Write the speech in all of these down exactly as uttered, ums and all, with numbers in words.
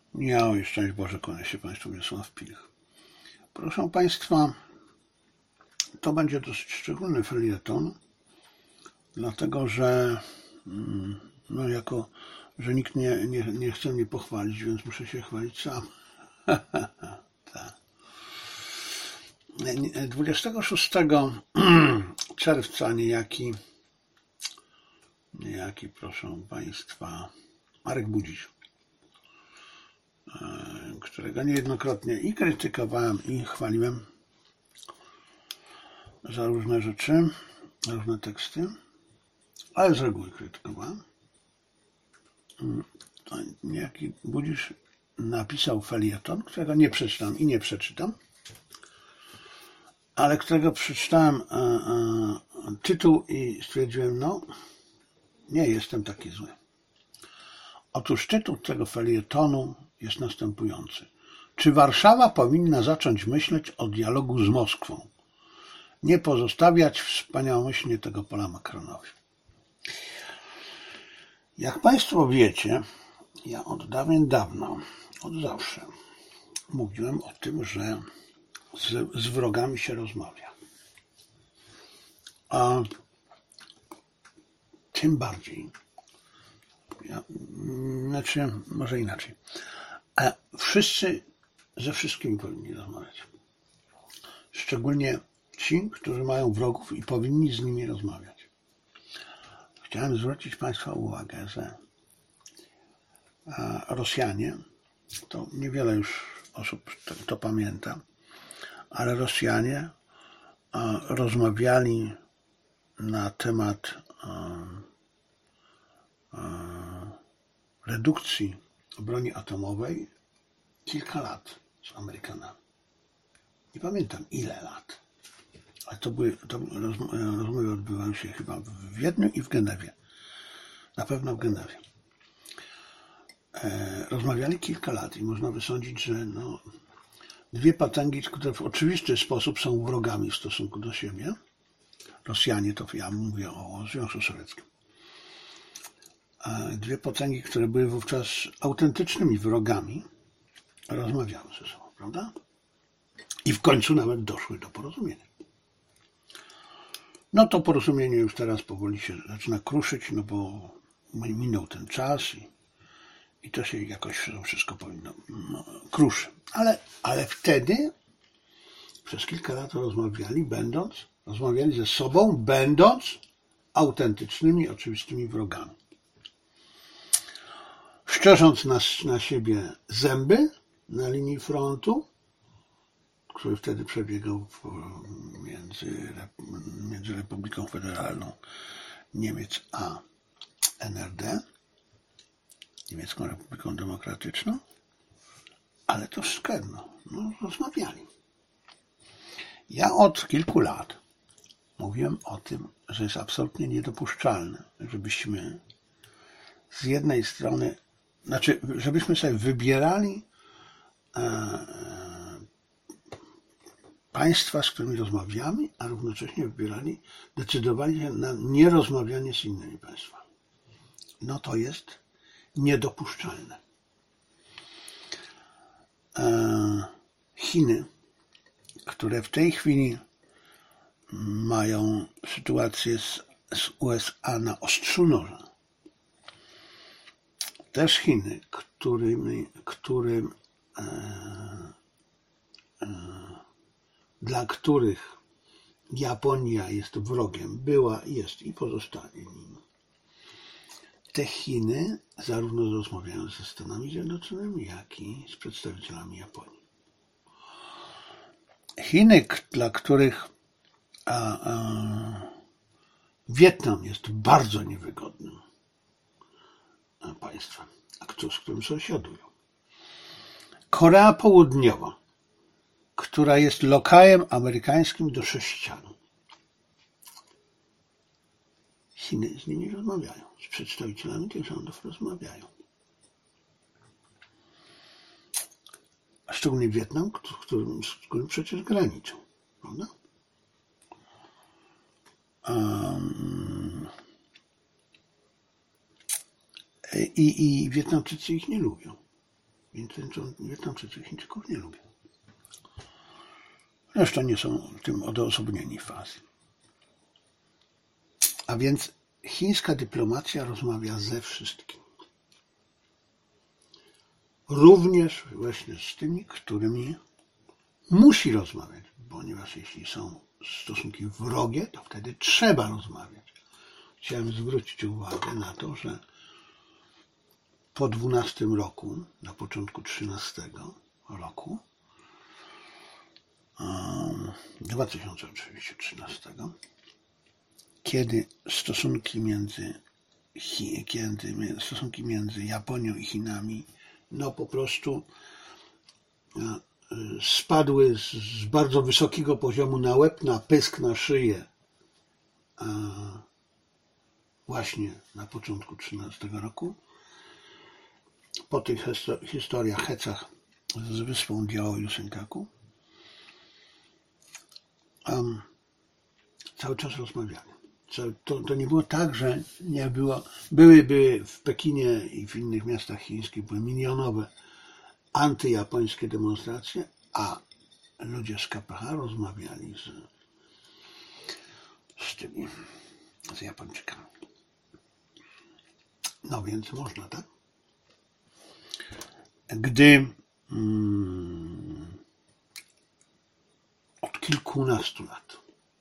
Miało szczęść Boże, kłania się Państwu Wiesław Pilch. Proszę Państwa, to będzie dosyć szczególny felieton, dlatego że no jako, że nikt nie, nie, nie chce mnie pochwalić, więc muszę się chwalić sam. Tak. dwudziestego szóstego czerwca niejaki, niejaki, proszę Państwa, Marek Budzisz, którego niejednokrotnie i krytykowałem, i chwaliłem za różne rzeczy, różne teksty, ale z reguły krytykowałem. To niejaki Budzisz napisał felieton, którego nie przeczytam i nie przeczytam, ale którego przeczytałem e, e, tytuł i stwierdziłem, no, nie jestem taki zły. Otóż tytuł tego felietonu jest następujący. Czy Warszawa powinna zacząć myśleć o dialogu z Moskwą? Nie pozostawiać wspaniałomyślnie tego pola Macronowi. Jak Państwo wiecie, ja od dawien dawna, od zawsze mówiłem o tym, że z, z wrogami się rozmawia. A tym bardziej, ja, znaczy, może inaczej, a wszyscy ze wszystkimi powinni rozmawiać. Szczególnie ci, którzy mają wrogów i powinni z nimi rozmawiać. Chciałem zwrócić Państwa uwagę, że Rosjanie, to niewiele już osób to, to pamięta, ale Rosjanie rozmawiali na temat redukcji broni atomowej kilka lat z Amerykanami. Nie pamiętam ile lat, ale to były, to rozmowy odbywały się chyba w Wiedniu i w Genewie. Na pewno w Genewie. Rozmawiali kilka lat i można wysądzić, że no, dwie potęgi, które w oczywisty sposób są wrogami w stosunku do siebie, Rosjanie, to ja mówię o Związku Sowieckim, dwie potęgi, które były wówczas autentycznymi wrogami, rozmawiały ze sobą, prawda? I w końcu nawet doszły do porozumienia. No to porozumienie już teraz powoli się zaczyna kruszyć, no bo minął ten czas i, i to się jakoś wszystko powinno no, kruszy. Ale, ale wtedy przez kilka lat rozmawiali, będąc, rozmawiali ze sobą, będąc autentycznymi, oczywistymi wrogami. Szczerząc na, na siebie zęby na linii frontu, który wtedy przebiegał w, między, między Republiką Federalną Niemiec a N R D, Niemiecką Republiką Demokratyczną, ale to wszystko jedno, no, rozmawiali. Ja od kilku lat mówiłem o tym, że jest absolutnie niedopuszczalne, żebyśmy z jednej strony, znaczy, żebyśmy sobie wybierali e, państwa, z którymi rozmawiamy, a równocześnie wybierali, decydowali się na nierozmawianie z innymi państwami. No to jest niedopuszczalne. E, Chiny, które w tej chwili mają sytuację z, z U S A na ostrzu noża, też Chiny, którym, którym e, e, dla których Japonia jest wrogiem, była, jest i pozostanie nim. Te Chiny zarówno rozmawiają ze Stanami Zjednoczonymi, jak i z przedstawicielami Japonii. Chiny, dla których a, a, Wietnam jest bardzo niewygodnym państwem, a z którym sąsiadują. Korea Południowa, która jest lokajem amerykańskim do sześcianu. Chiny z nimi rozmawiają, z przedstawicielami tych rządów rozmawiają. A szczególnie Wietnam, którym, z którym przecież graniczą, prawda? Um, i, I Wietnamczycy ich nie lubią. Wietnamczycy Chińczyków nie lubią. Zresztą nie są tym odosobnieni w Azji. A więc chińska dyplomacja rozmawia ze wszystkim. Również właśnie z tymi, którymi musi rozmawiać, ponieważ jeśli są stosunki wrogie, to wtedy trzeba rozmawiać. Chciałem zwrócić uwagę na to, że po dwunastym roku, na początku trzynastego roku, dwa tysiące trzynastego, kiedy stosunki między, kiedy stosunki między Japonią i Chinami no po prostu spadły z, z bardzo wysokiego poziomu na łeb, na pysk, na szyję właśnie na początku trzynastego roku. Po tych historiach, hecach z wyspą Diaoyu Senkaku um, cały czas rozmawiali. To, to nie było tak, że nie było, były, były w Pekinie i w innych miastach chińskich były milionowe antyjapońskie demonstracje, a ludzie z K P H rozmawiali z, z tymi, z Japończykami. No więc można, tak? Gdy mm, od kilkunastu lat,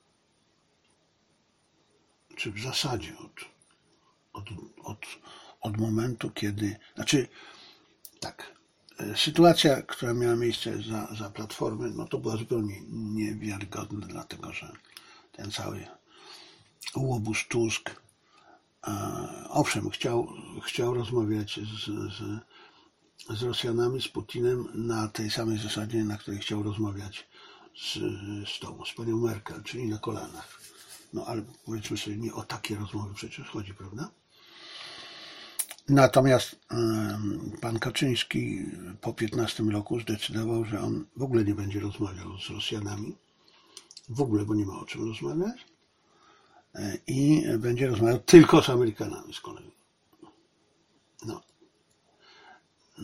czy w zasadzie od, od, od, od momentu, kiedy, znaczy tak, sytuacja, która miała miejsce za, za Platformy, no to była zupełnie niewiarygodna, dlatego że ten cały łobuz Tusk, e, owszem, chciał, chciał rozmawiać z, z, z Rosjanami, z Putinem na tej samej zasadzie, na której chciał rozmawiać z, z tą, z panią Merkel, czyli na kolanach. No ale powiedzmy sobie, nie o takie rozmowy przecież chodzi, prawda? Natomiast y, pan Kaczyński po piętnastym roku zdecydował, że on w ogóle nie będzie rozmawiał z Rosjanami, w ogóle, bo nie ma o czym rozmawiać, y, i będzie rozmawiał tylko z Amerykanami z kolei. No. Y,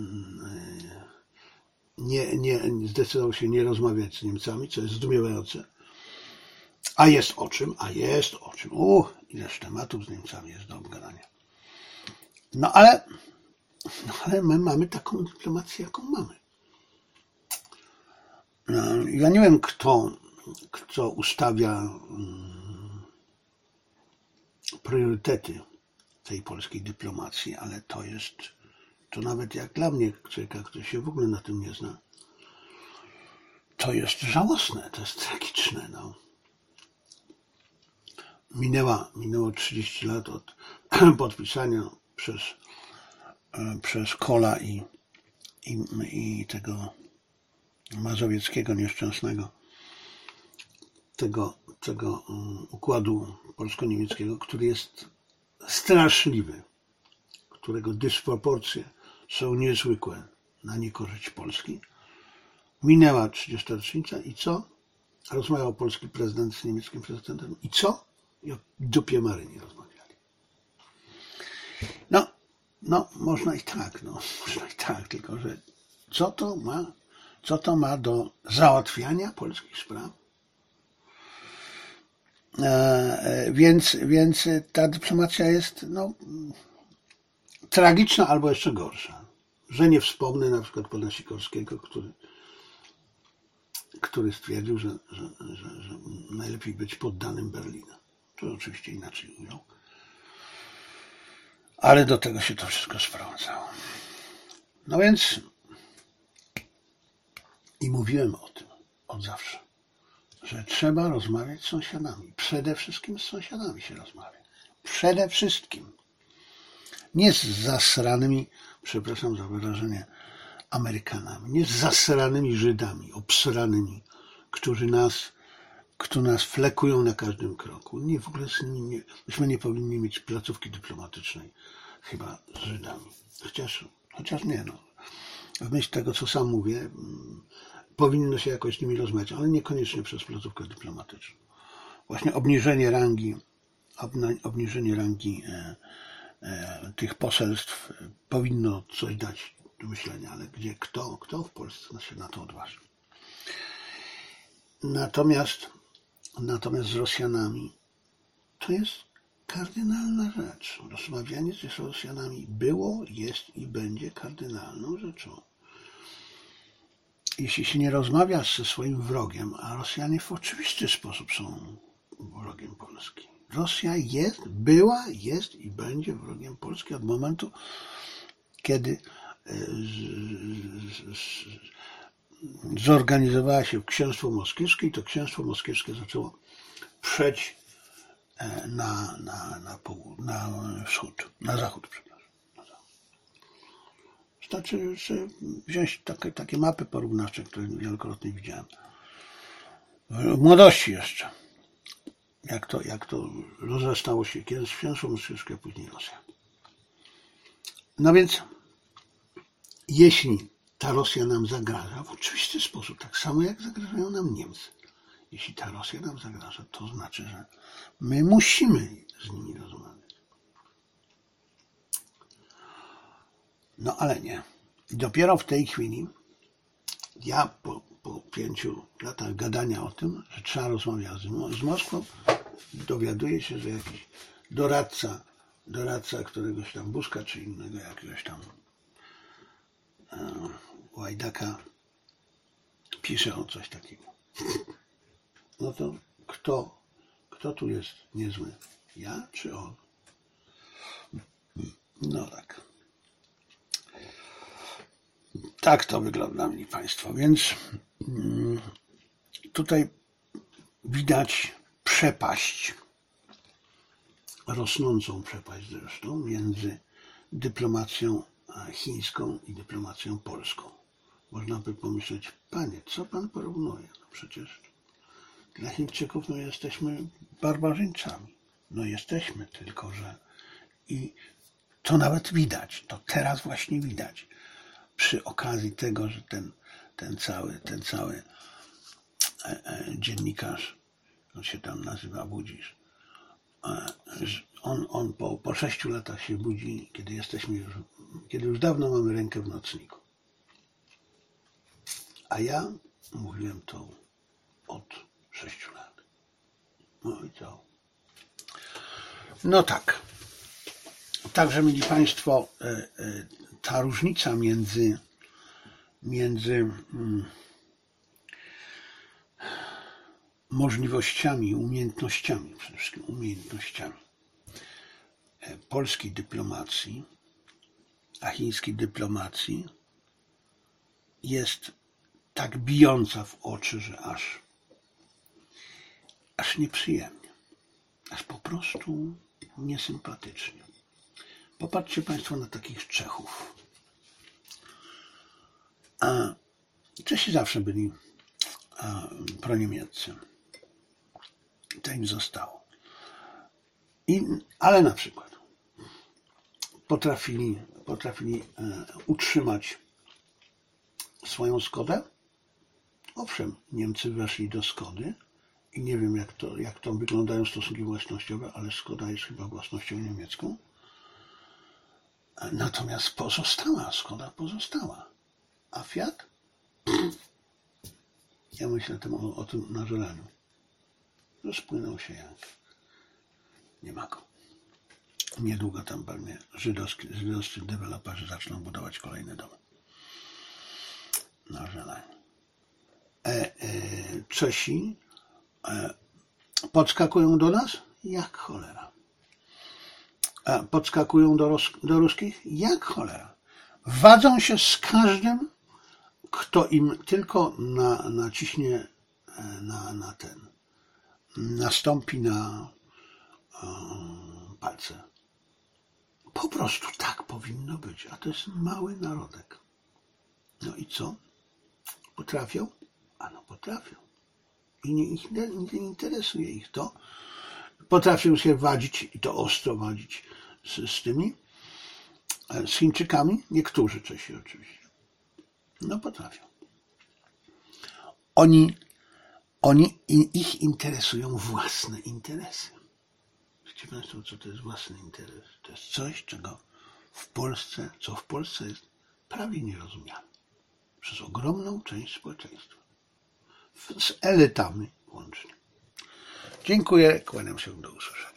nie, nie, zdecydował się nie rozmawiać z Niemcami, co jest zdumiewające. A jest o czym, a jest o czym. Uuu, ileż tematów z Niemcami jest do obgadania. No ale, no ale my mamy taką dyplomację, jaką mamy. Ja nie wiem, kto, kto ustawia um, priorytety tej polskiej dyplomacji, ale to jest, to nawet jak dla mnie, człowieka, który się w ogóle na tym nie zna, to jest żałosne, to jest tragiczne, no. Minęła, minęło trzydzieści lat od podpisania przez, przez Kohla i, i, i tego mazowieckiego nieszczęsnego tego, tego układu polsko-niemieckiego, który jest straszliwy, którego dysproporcje są niezwykłe na niekorzyść Polski. Minęła trzydziesta rocznica i co? Rozmawiał polski prezydent z niemieckim prezydentem i co? I o dupie Maryni rozmawiali. No, no, można i tak, no, można i tak, tylko że co to ma, co to ma do załatwiania polskich spraw? E, więc, więc ta dyplomacja jest, no, tragiczna albo jeszcze gorsza. Że nie wspomnę na przykład pana Sikorskiego, który, który stwierdził, że, że, że, że najlepiej być poddanym Berlina. To oczywiście inaczej ujął. Ale do tego się to wszystko sprowadzało. No więc i mówiłem o tym od zawsze, że trzeba rozmawiać z sąsiadami. Przede wszystkim z sąsiadami się rozmawia. Przede wszystkim. Nie z zasranymi, przepraszam za wyrażenie, Amerykanami. Nie z zasranymi Żydami, obsranymi, którzy nas którzy nas flekują na każdym kroku. Nie, w ogóle z nimi nie, myśmy nie powinni mieć placówki dyplomatycznej chyba z Żydami. Chociaż, chociaż nie, no. W myśl tego, co sam mówię, powinno się jakoś z nimi rozmawiać, ale niekoniecznie przez placówkę dyplomatyczną. Właśnie obniżenie rangi, obniżenie rangi e, e, tych poselstw powinno coś dać myślenia, ale gdzie kto, kto w Polsce się na to odważy. Natomiast, natomiast z Rosjanami to jest kardynalna rzecz. Rozmawianie z Rosjanami było, jest i będzie kardynalną rzeczą. Jeśli się nie rozmawia ze swoim wrogiem, a Rosjanie w oczywisty sposób są wrogiem Polski. Rosja jest, była, jest i będzie wrogiem Polski od momentu, kiedy zorganizowała się Księstwo Moskiewskie i to Księstwo Moskiewskie zaczęło przeć na, na, na, pół, na wschód, na zachód, przepraszam. Na zachód. Wystarczy wziąć takie, takie mapy porównawcze, które wielokrotnie widziałem. W młodości jeszcze. Jak to, jak to rozrastało się kiedyś Księstwo Moskiewskie, a później Rosja. No więc, jeśli ta Rosja nam zagraża, w oczywisty sposób, tak samo jak zagrażają nam Niemcy, jeśli ta Rosja nam zagraża, to znaczy, że my musimy z nimi rozmawiać. No ale nie. Dopiero w tej chwili, ja po, po pięciu latach gadania o tym, że trzeba rozmawiać z, z Moskwą, dowiaduję się, że jakiś doradca, doradca któregoś tam Buzka, czy innego jakiegoś tam e, Łajdaka pisze o coś takiego. No to kto, kto tu jest niezły? Ja czy on? No tak. Tak to wygląda, mili Państwo. Więc mm, tutaj widać przepaść, rosnącą przepaść zresztą, między dyplomacją chińską i dyplomacją polską. Można by pomyśleć, panie, co pan porównuje? No przecież dla Chińczyków no jesteśmy barbarzyńcami. No jesteśmy, tylko że i to nawet widać, to teraz właśnie widać. Przy okazji tego, że ten, ten cały, ten cały e, e, dziennikarz, on się tam nazywa Budzisz, e, on, on po, po sześciu latach się budzi, kiedy jesteśmy już, kiedy już dawno mamy rękę w nocniku. A ja mówiłem to od sześciu lat. No i co? No tak. Także, mili Państwo, ta różnica między, między możliwościami, umiejętnościami, przede wszystkim umiejętnościami polskiej dyplomacji, a chińskiej dyplomacji jest tak bijąca w oczy, że aż, aż nieprzyjemnie, aż po prostu niesympatycznie. Popatrzcie Państwo na takich Czechów. A Czesi zawsze byli a, proniemieccy. To im zostało. I, ale na przykład potrafili, potrafili e, utrzymać swoją Skodę. Owszem, Niemcy weszli do Skody i nie wiem, jak to, jak to wyglądają stosunki własnościowe, ale Skoda jest chyba własnością niemiecką. Natomiast pozostała, Skoda pozostała. A Fiat? Ja myślę tym o, o tym na żelaniu. Rozpłynął się jak. Nie ma go. Niedługo tam pewnie żydowscy, żydowscy deweloperzy zaczną budować kolejne domy. Na żelaniu. E, e, Czesi e, podskakują do nas? Jak cholera. A podskakują do, Ros- do ruskich? Jak cholera. Wadzą się z każdym, kto im tylko na, naciśnie na, na ten, nastąpi na um, palce. Po prostu tak powinno być, a to jest mały narodek. No i co? Potrafią? A no potrafią. I nie, ich, nie, nie interesuje ich to. Potrafią się wadzić, i to ostro wadzić z, z tymi, z Chińczykami. Niektórzy Czesi oczywiście. No potrafią. Oni, oni ich interesują własne interesy. Wiecie Państwo, co to jest własny interes? To jest coś, czego w Polsce, co w Polsce jest prawie nierozumiany przez ogromną część społeczeństwa, z elitami łącznie. Dziękuję, kłaniam się, do usłyszenia.